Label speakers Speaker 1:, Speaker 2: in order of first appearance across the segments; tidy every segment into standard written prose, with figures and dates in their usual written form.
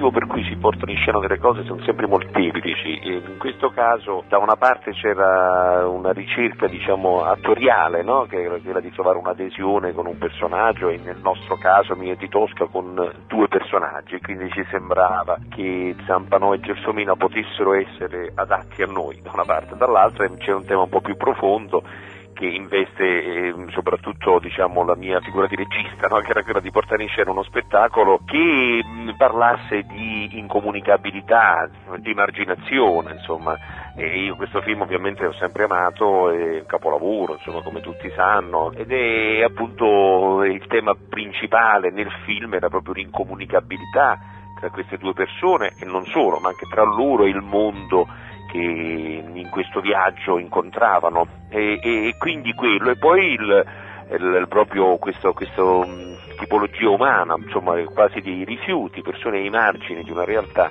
Speaker 1: motivo per cui si portano in scena delle cose sono sempre molteplici, e in questo caso da una parte c'era una ricerca, diciamo, attoriale, no? Che era quella di trovare un'adesione con un personaggio, e nel nostro caso Mia di Tosca con due personaggi, quindi ci sembrava che Zampano e Gelsomina potessero essere adatti a noi da una parte, dall'altra c'è un tema un po' più profondo che investe soprattutto, diciamo, la mia figura di regista, no? Che era quella di portare in scena uno spettacolo che parlasse di incomunicabilità, di emarginazione, insomma. E io questo film ovviamente l'ho sempre amato, è un capolavoro, insomma, come tutti sanno, ed è appunto il tema principale nel film, era proprio l'incomunicabilità tra queste due persone, e non solo, ma anche tra loro e il mondo che in questo viaggio incontravano, e quindi quello, e poi proprio questo tipologia umana, insomma, quasi dei rifiuti, persone ai margini di una realtà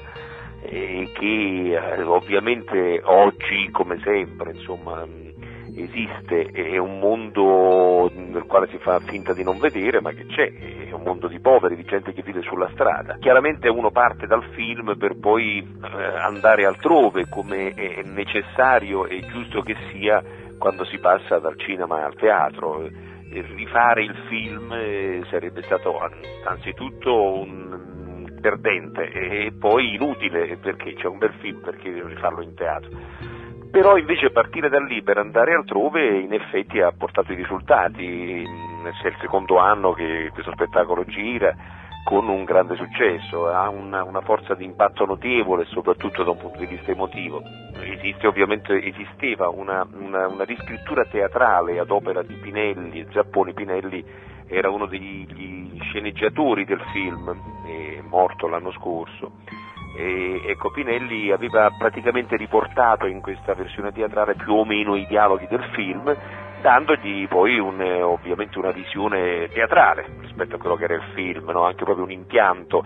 Speaker 1: che ovviamente oggi, come sempre, insomma, esiste, è un mondo nel quale si fa finta di non vedere, ma che c'è, è un mondo di poveri, di gente che vive sulla strada. Chiaramente uno parte dal film per poi andare altrove, come è necessario e giusto che sia quando si passa dal cinema al teatro. Rifare il film sarebbe stato anzitutto un perdente e poi inutile, perché c'è un bel film, perché rifarlo in teatro. Però invece partire da lì per andare altrove in effetti ha portato i risultati. È il secondo anno che questo spettacolo gira con un grande successo, ha una forza di impatto notevole, soprattutto da un punto di vista emotivo. Esisteva una riscrittura teatrale ad opera di Pinelli. Zapponi Pinelli era uno degli sceneggiatori del film, è morto l'anno scorso. Ecco, Pinelli aveva praticamente riportato in questa versione teatrale più o meno i dialoghi del film, dandogli poi ovviamente una visione teatrale rispetto a quello che era il film, no? Anche proprio un impianto.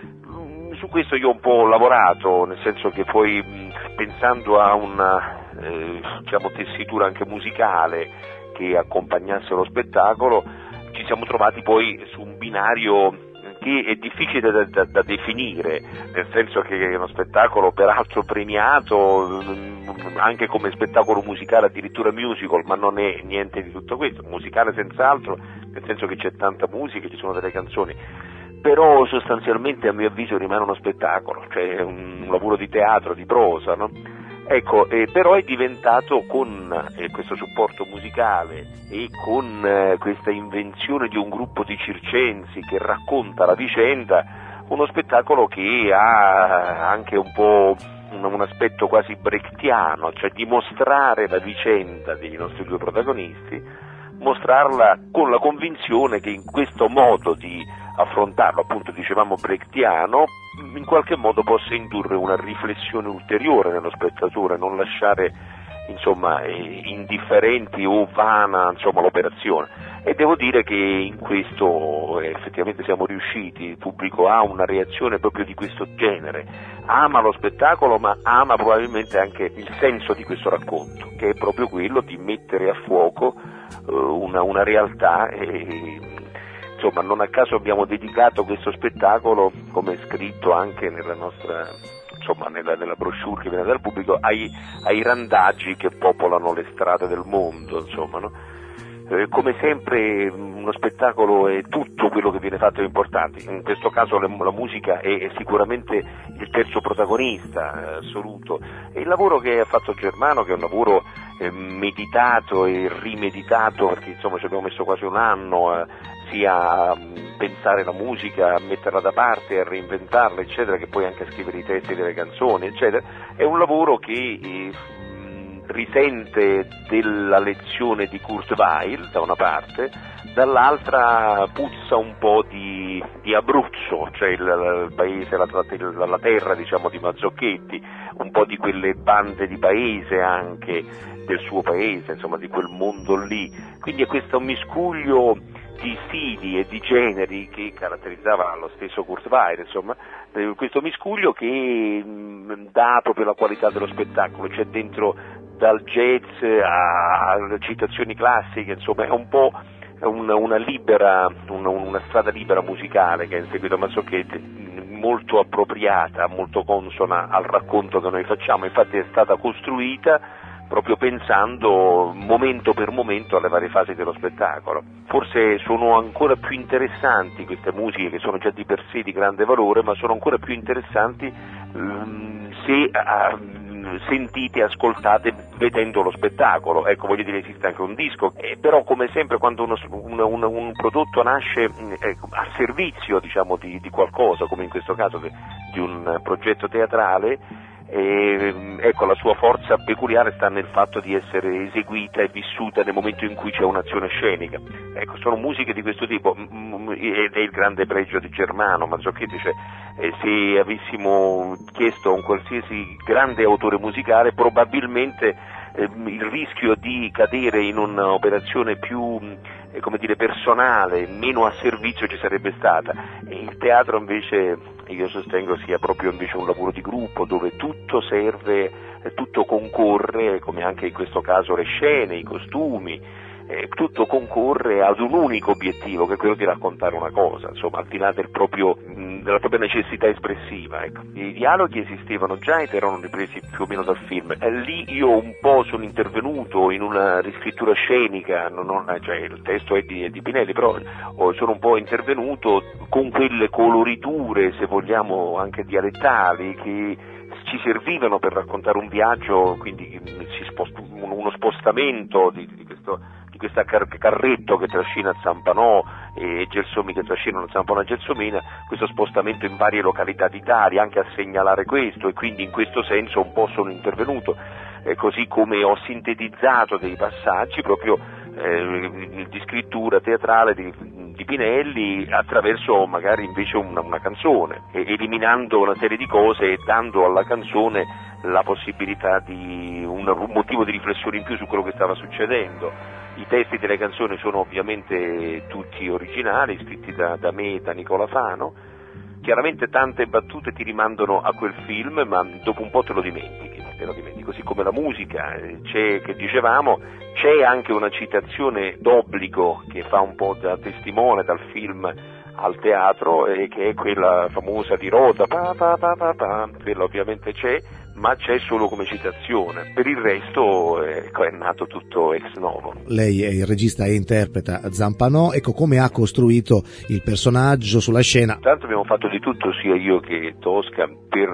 Speaker 1: Su questo io ho un po' lavorato, nel senso che poi pensando a una diciamo tessitura anche musicale che accompagnasse lo spettacolo, ci siamo trovati poi su un binario che è difficile da definire, nel senso che è uno spettacolo peraltro premiato anche come spettacolo musicale, addirittura musical, ma non è niente di tutto questo, musicale senz'altro, nel senso che c'è tanta musica, ci sono delle canzoni, però sostanzialmente a mio avviso rimane uno spettacolo, cioè un lavoro di teatro, di prosa, no? Ecco, però è diventato con questo supporto musicale e con questa invenzione di un gruppo di circensi che racconta la vicenda, uno spettacolo che ha anche un po' un aspetto quasi brechtiano, cioè di mostrare la vicenda dei nostri due protagonisti, mostrarla con la convinzione che in questo modo di affrontarlo, appunto dicevamo brechtiano, in qualche modo possa indurre una riflessione ulteriore nello spettatore, non lasciare insomma indifferenti o vana insomma l'operazione. E devo dire che in questo effettivamente siamo riusciti, il pubblico ha una reazione proprio di questo genere, ama lo spettacolo ma ama probabilmente anche il senso di questo racconto, che è proprio quello di mettere a fuoco una realtà insomma, non a caso abbiamo dedicato questo spettacolo, come è scritto anche nella nostra, insomma, nella brochure che viene dal pubblico, ai randaggi che popolano le strade del mondo, insomma, no? Come sempre uno spettacolo è tutto quello che viene fatto è importante, in questo caso la musica è sicuramente il terzo protagonista assoluto, e il lavoro che ha fatto Germano, che è un lavoro meditato e rimeditato, perché insomma ci abbiamo messo quasi un anno sia a pensare la musica, a metterla da parte, a reinventarla, eccetera, che poi anche a scrivere i testi delle canzoni, eccetera. È un lavoro che risente della lezione di Kurt Weill da una parte, dall'altra puzza un po' di Abruzzo, cioè il paese, la terra diciamo di Mazzocchetti, un po' di quelle bande di paese anche del suo paese, insomma di quel mondo lì, quindi è questo miscuglio di stili e di generi che caratterizzava lo stesso Kurt Weill, insomma, questo miscuglio che dà proprio la qualità dello spettacolo, c'è dentro dal jazz a citazioni classiche, insomma è un po' una strada libera musicale che ha inseguito Mazzocchetti, molto appropriata, molto consona al racconto che noi facciamo, infatti è stata costruita proprio pensando momento per momento alle varie fasi dello spettacolo. Forse sono ancora più interessanti queste musiche, che sono già di per sé di grande valore, ma sono ancora più interessanti se sentite, ascoltate vedendo lo spettacolo. Ecco, voglio dire, esiste anche un disco, però come sempre quando un prodotto nasce a servizio, diciamo, di qualcosa, come in questo caso di un progetto teatrale, ecco, la sua forza peculiare sta nel fatto di essere eseguita e vissuta nel momento in cui c'è un'azione scenica. Ecco, sono musiche di questo tipo, ed è il grande pregio di Germano Mazzocchetti, cioè se avessimo chiesto a un qualsiasi grande autore musicale, probabilmente il rischio di cadere in un'operazione più come dire, personale, meno a servizio ci sarebbe stata. E il teatro invece io sostengo sia proprio invece un lavoro di gruppo, dove tutto serve, tutto concorre, come anche in questo caso le scene, i costumi, tutto concorre ad un unico obiettivo, che è quello di raccontare una cosa, insomma, al di là della propria necessità espressiva. Ecco. I dialoghi esistevano già ed erano ripresi più o meno dal film. Lì io un po' sono intervenuto in una riscrittura scenica, cioè il testo è di Pinelli, però sono un po' intervenuto con quelle coloriture, se vogliamo anche dialettali, che ci servivano per raccontare un viaggio, quindi uno spostamento di questa carretto che trascina Zampanò e Gelsomi che trascinano Zampanò e Gelsomina, questo spostamento in varie località d'Italia, anche a segnalare questo, e quindi in questo senso un po' sono intervenuto, così come ho sintetizzato dei passaggi proprio di scrittura teatrale di Pinelli attraverso magari invece una canzone, eliminando una serie di cose e dando alla canzone la possibilità di un motivo di riflessione in più su quello che stava succedendo. I testi delle canzoni sono ovviamente tutti originali, scritti da me e da Nicola Fano. Chiaramente tante battute ti rimandano a quel film, ma dopo un po' te lo dimentichi, così come la musica, che dicevamo, c'è anche una citazione d'obbligo che fa un po' da testimone dal film al teatro, che è quella famosa di Rota, quella ovviamente c'è, ma c'è solo come citazione. Per il resto è nato tutto ex novo.
Speaker 2: Lei è il regista e interpreta Zampanò, ecco come ha costruito il personaggio sulla scena.
Speaker 1: Tanto abbiamo fatto di tutto, sia io che Tosca,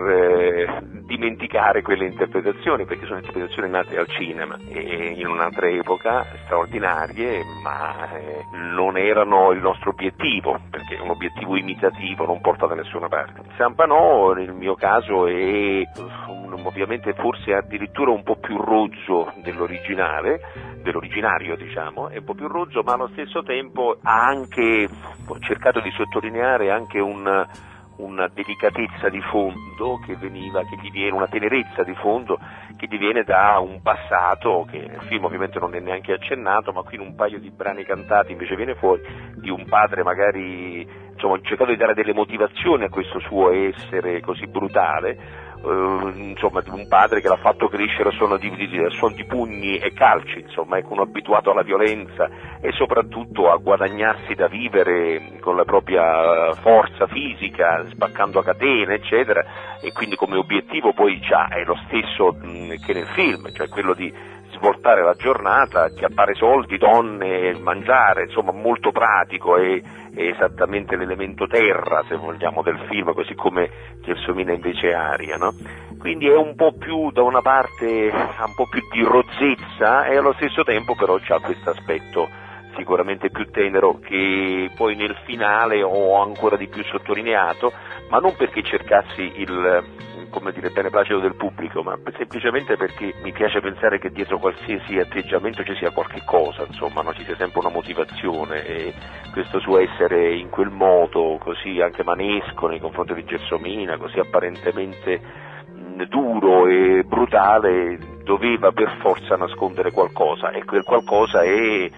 Speaker 1: per dimenticare quelle interpretazioni, perché sono interpretazioni nate al cinema e in un'altra epoca, straordinarie, ma non erano il nostro obiettivo, perché un obiettivo imitativo non porta da nessuna parte. Zampanò nel mio caso è ovviamente forse addirittura un po' più rozzo dell'originario, diciamo, è un po' più rozzo, ma allo stesso tempo ha anche, ho cercato di sottolineare anche una delicatezza di fondo che gli viene, una tenerezza di fondo che gli viene da un passato che nel film ovviamente non è neanche accennato, ma qui in un paio di brani cantati invece viene fuori, di un padre magari, insomma, ho cercato di dare delle motivazioni a questo suo essere così brutale, insomma, di un padre che l'ha fatto crescere a suono di pugni e calci, insomma, ecco, uno abituato alla violenza e soprattutto a guadagnarsi da vivere con la propria forza fisica, spaccando a catene, eccetera, e quindi come obiettivo poi già è lo stesso che nel film, cioè quello di svoltare la giornata, chiappare soldi, donne, mangiare, insomma molto pratico e esattamente l'elemento terra, se vogliamo, del film, così come Gelsomina invece è aria, no? Quindi è un po' più, da una parte, ha un po' più di rozzezza e allo stesso tempo però c'ha questo aspetto sicuramente più tenero che poi nel finale ho ancora di più sottolineato, ma non perché cercassi il beneplacito del pubblico, ma semplicemente perché mi piace pensare che dietro qualsiasi atteggiamento ci sia qualche cosa, insomma, no? Ci sia sempre una motivazione e questo suo essere in quel modo così anche manesco nei confronti di Gelsomina, così apparentemente duro e brutale, doveva per forza nascondere qualcosa, e quel qualcosa è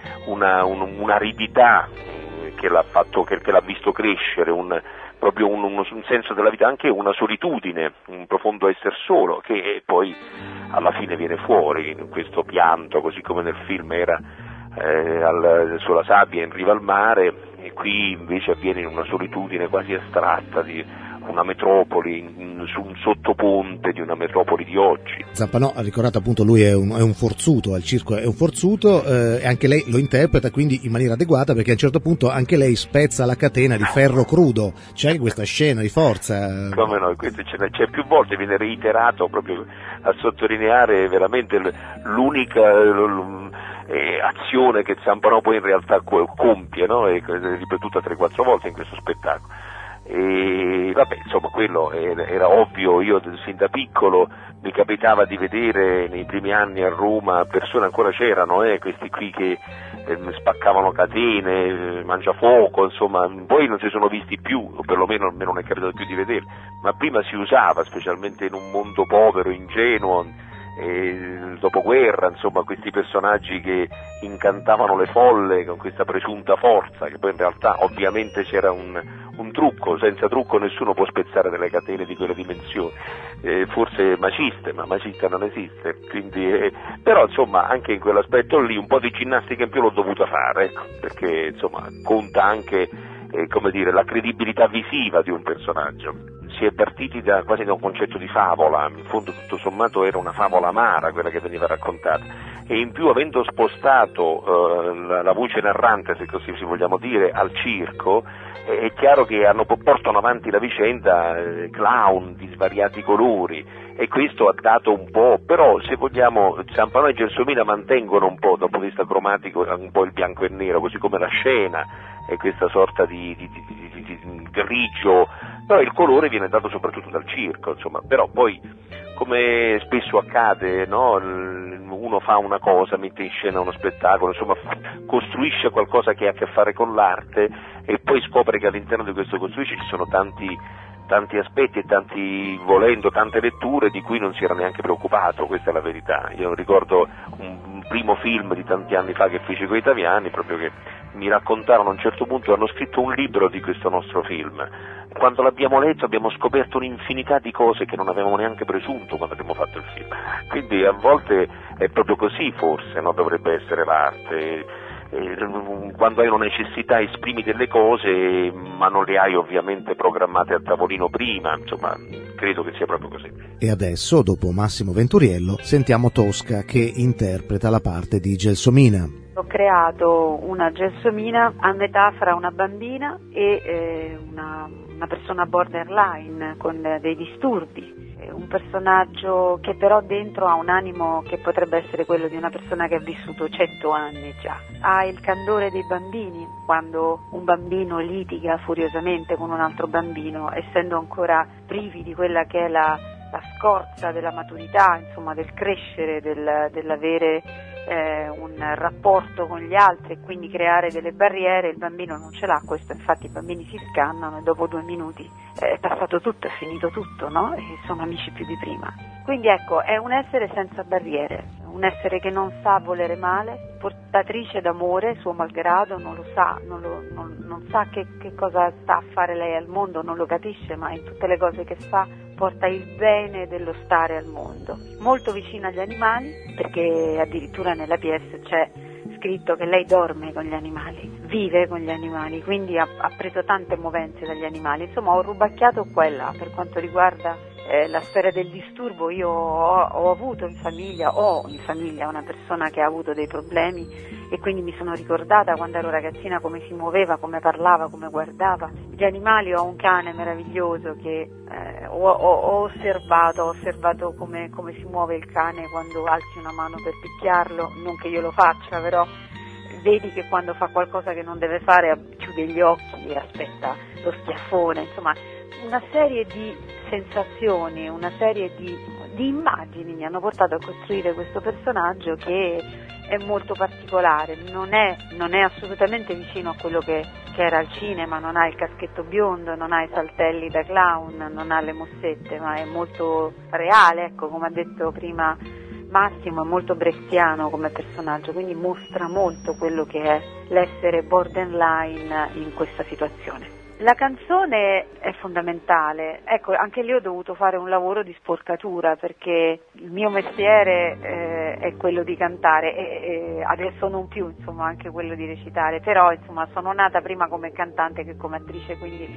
Speaker 1: un'aridità che l'ha visto crescere, proprio un senso della vita, anche una solitudine, un profondo essere solo, che poi alla fine viene fuori in questo pianto, così come nel film era sulla sabbia in riva al mare, e qui invece avviene in una solitudine quasi astratta di una metropoli, su un sottoponte di una metropoli di oggi.
Speaker 2: Zampanò ha ricordato appunto lui è un forzuto, al circo è un forzuto, e anche lei lo interpreta quindi in maniera adeguata, perché a un certo punto anche lei spezza la catena di ferro crudo, c'è anche questa scena di forza.
Speaker 1: Come no, questo c'è più volte, viene reiterato proprio a sottolineare veramente l'unica azione che Zampanò poi in realtà compie, no? È ripetuta 3-4 volte in questo spettacolo. E vabbè, insomma, quello era ovvio. Io sin da piccolo mi capitava di vedere nei primi anni a Roma persone, ancora c'erano, questi qui che spaccavano catene, mangiafuoco, insomma, poi non si sono visti più, o perlomeno a me non è capitato più di vederli, ma prima si usava, specialmente in un mondo povero, ingenuo, il dopoguerra, insomma, questi personaggi che incantavano le folle con questa presunta forza, che poi in realtà ovviamente c'era un trucco. Senza trucco nessuno può spezzare delle catene di quelle dimensioni, forse maciste, ma macista non esiste, quindi, però insomma anche in quell'aspetto lì un po' di ginnastica in più l'ho dovuta fare, ecco, perché insomma conta anche come dire, la credibilità visiva di un personaggio. Si è partiti quasi da un concetto di favola, in fondo tutto sommato era una favola amara quella che veniva raccontata, e in più avendo spostato la voce narrante, se così si vogliamo dire, al circo, è chiaro che portano avanti la vicenda clown di svariati colori, e questo ha dato un po', però se vogliamo Zampanò e Gelsomina mantengono un po' dal punto di vista cromatico un po' il bianco e nero, così come la scena è questa sorta di grigio, però il colore viene dato soprattutto dal circo, insomma. Però poi, come spesso accade, no? Uno fa una cosa, mette in scena uno spettacolo, insomma costruisce qualcosa che ha a che fare con l'arte, e poi scopre che all'interno di questo costruisce ci sono tanti aspetti e tante letture di cui non si era neanche preoccupato, questa è la verità. Io ricordo un primo film di tanti anni fa che feci con gli italiani, proprio che mi raccontarono a un certo punto, hanno scritto un libro di questo nostro film. Quando l'abbiamo letto abbiamo scoperto un'infinità di cose che non avevamo neanche presunto quando abbiamo fatto il film. Quindi a volte è proprio così, forse, no? Dovrebbe essere l'arte. Quando hai una necessità esprimi delle cose, ma non le hai ovviamente programmate a tavolino prima, insomma, credo che sia proprio così.
Speaker 2: E adesso, dopo Massimo Venturiello, sentiamo Tosca che interpreta la parte di Gelsomina.
Speaker 3: Ho creato una Gelsomina a metà fra una bambina e una persona borderline con dei disturbi. Un personaggio che però dentro ha un animo che potrebbe essere quello di una persona che ha vissuto 100 anni già. Ha il candore dei bambini, quando un bambino litiga furiosamente con un altro bambino, essendo ancora privi di quella che è la scorza della maturità, insomma del crescere, dell'avere un rapporto con gli altri e quindi creare delle barriere. Il bambino non ce l'ha questo, infatti i bambini si scannano e dopo 2 minuti è passato tutto, è finito tutto, no? E sono amici più di prima. Quindi ecco, è un essere senza barriere, un essere che non sa volere male, portatrice d'amore suo malgrado, non lo sa, non sa che cosa sta a fare lei al mondo, non lo capisce, ma in tutte le cose che fa porta il bene dello stare al mondo. Molto vicina agli animali, perché addirittura nella pièce c'è scritto che lei dorme con gli animali, vive con gli animali, quindi ha preso tante movenze dagli animali. Insomma, ho rubacchiato qua e là per quanto riguarda la sfera del disturbo. Io ho avuto in famiglia una persona che ha avuto dei problemi, e quindi mi sono ricordata quando ero ragazzina come si muoveva, come parlava, come guardava. Gli animali, ho un cane meraviglioso che ho osservato come si muove il cane quando alzi una mano per picchiarlo, non che io lo faccia, però vedi che quando fa qualcosa che non deve fare chiude gli occhi e aspetta lo schiaffone, insomma una serie di sensazioni, una serie di immagini mi hanno portato a costruire questo personaggio che è molto particolare, non è assolutamente vicino a quello che era al cinema, non ha il caschetto biondo, non ha i saltelli da clown, non ha le mossette, ma è molto reale, ecco, come ha detto prima Massimo, è molto brechtiano come personaggio, quindi mostra molto quello che è l'essere borderline in questa situazione. La canzone è fondamentale, ecco, anche lì ho dovuto fare un lavoro di sporcatura perché il mio mestiere è quello di cantare e adesso non più, insomma, anche quello di recitare, però insomma sono nata prima come cantante che come attrice, quindi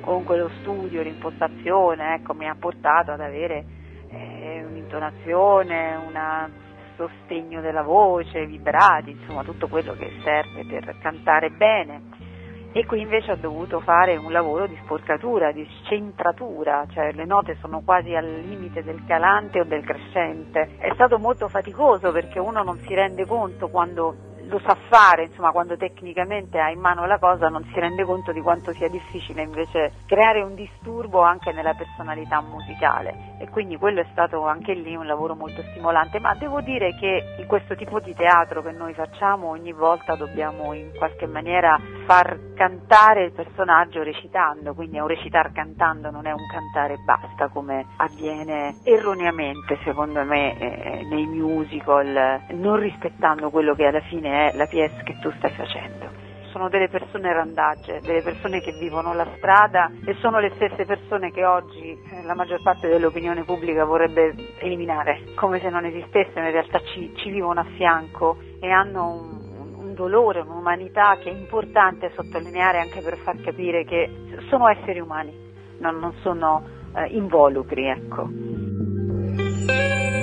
Speaker 3: comunque lo studio, l'impostazione, ecco, mi ha portato ad avere un'intonazione, un sostegno della voce, vibrati, insomma tutto quello che serve per cantare bene. E qui invece ho dovuto fare un lavoro di sporcatura, di scentratura, cioè le note sono quasi al limite del calante o del crescente. È stato molto faticoso perché uno non si rende conto quando lo sa fare, insomma quando tecnicamente ha in mano la cosa non si rende conto di quanto sia difficile invece creare un disturbo anche nella personalità musicale, e quindi quello è stato anche lì un lavoro molto stimolante. Ma devo dire che in questo tipo di teatro che noi facciamo ogni volta dobbiamo in qualche maniera far cantare il personaggio recitando, quindi è un recitar cantando, non è un cantare e basta come avviene erroneamente secondo me nei musical, non rispettando quello che alla fine è la pièce che tu stai facendo. Sono delle persone randagge, delle persone che vivono la strada e sono le stesse persone che oggi la maggior parte dell'opinione pubblica vorrebbe eliminare, come se non esistessero, in realtà ci vivono a fianco e hanno un dolore, un'umanità che è importante sottolineare anche per far capire che sono esseri umani, non sono involucri, ecco.